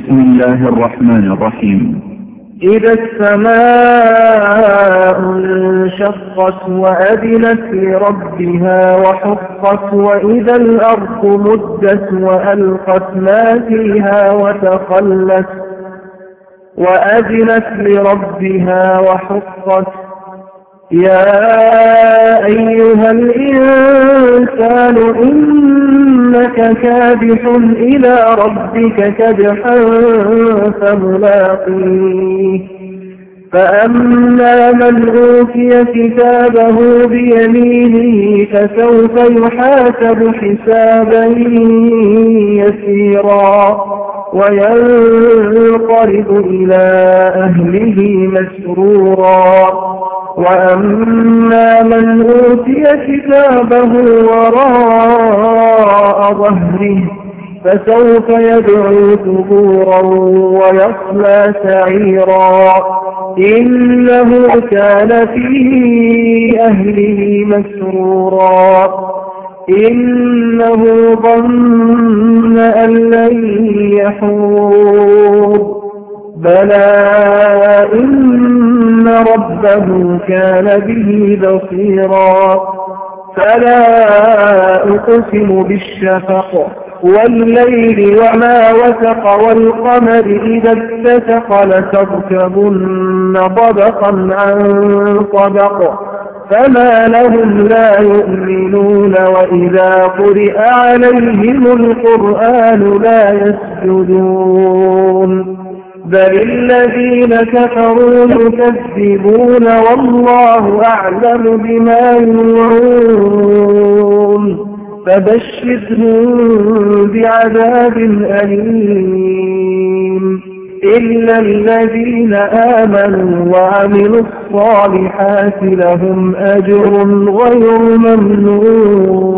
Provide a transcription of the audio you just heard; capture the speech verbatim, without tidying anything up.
بسم الله الرحمن الرحيم. إذا السماء انشقت وأذنت لربها وحقت وإذا الأرض مدت وألقت ما فيها وتخلت وأذنت لربها وحقت. يا أيها الإنسان إنك كادح إلى ربك كدحا فملاقيه. فأما من أوتي كتابه بيمينه فسوف يحاسب حسابا يسيرا وينقلب إلى أهله مسرورا. وأما من أوتي كتابه وراء ظهره فسوف يدعو ثبورا ويصلى سعيرا إنه كان في أهله مسرورا إنه ظن أن لن يحور بلى إن ربه كان به بصيرا. فلا أقسم بالشفق والليل وما وسق والقمر إذا اتسق لتركبن طبقا عن طبق فما لهم لا يؤمنون وإذا قرئ عليهم القرآن لا يسجدون بل الذين كفروا يكذبون والله أعلم بما يوعون فبشرهم بعذاب أليم إلا الذين آمنوا وعملوا الصالحات لهم أجر غير ممنون.